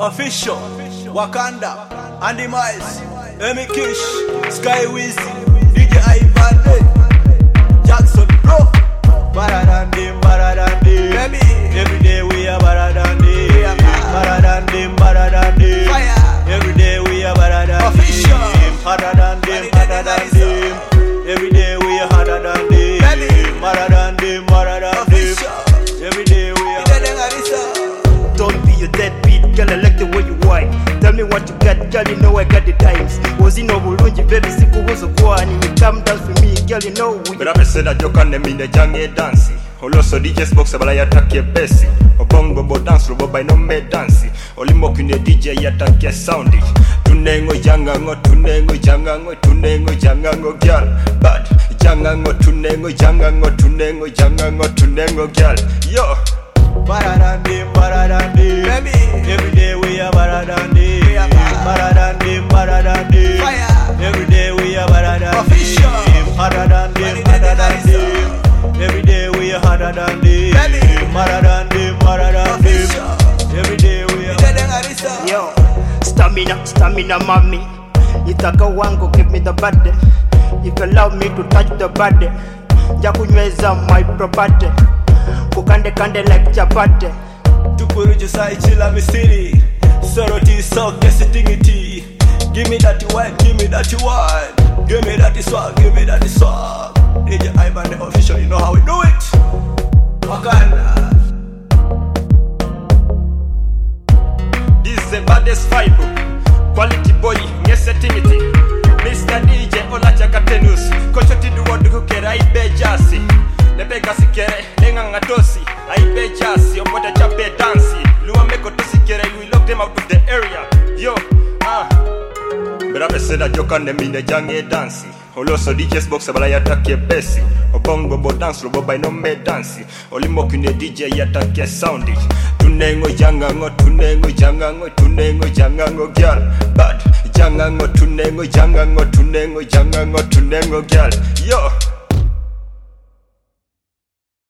Official, Wakanda, Andy Miles, Emi Kish, Sky Wiz, DJ Ivan, Jackson, bro. Better than them. Every day we are better than them. Better than them. Fire. Every day we are better than them. Official. Harder than them. Every day we are harder than them. Better than them. Official. Every day we are harder than them. Don't be a deadbeat, girl, I like the way you whine. Tell me what you got, girl, you know I got the times. Was in Obulunji, baby, sikuhusu kwani. You come dance with me, girl, you know we. But I said that you can't name the jange dancing. Also DJ box abala yatake besi. Obongo bo dance robo by no me dancing. Olimo kune DJ yatake soundi. Tunengo jangango, tunengo jangango, tunengo jangango girl. Bad jangango, tunengo jangango, tunengo jangango, tunengo girl. Yo. Better than them. Every day we are better than them. Better than them. Fire. Every day we are better than them. Official. Harder than them. Every day we are harder than them. Harder than them. Every day we are harder than them. Yo, stamina, mommy. Itaka wango, give me the body. If you allow me to touch the body, jakunyweza my property. Kukande like chapati. Tukuruju sai chila misiri. Soroti sock tingiti. Give me that wine, give me that wine. Give me that swag, give me that swag. DJ Ivan the official, you know how we do it. Wakanda. This is the baddest vibe. Quality boy, yes tingiti. Mr. DJ Olacha Katenus. Kochoti duwa dukukera ibe jasi. Lebega sikere, lenga ngatosi. Aibe jasi, omoda chape dansi. Luwa meko tusikere, we lock them out of the area. Yo, But I said that you can't name the jange dancing. Also DJ's box abala yatake besi. Obongo bo dance robo by no me dancing. Olimo kune DJ yatake soundi. Tunengo jangango, tunengo jangango, tunengo jangango girl. Bad jangango, tunengo jangango, tunengo jangango, tunengo girl. Yo.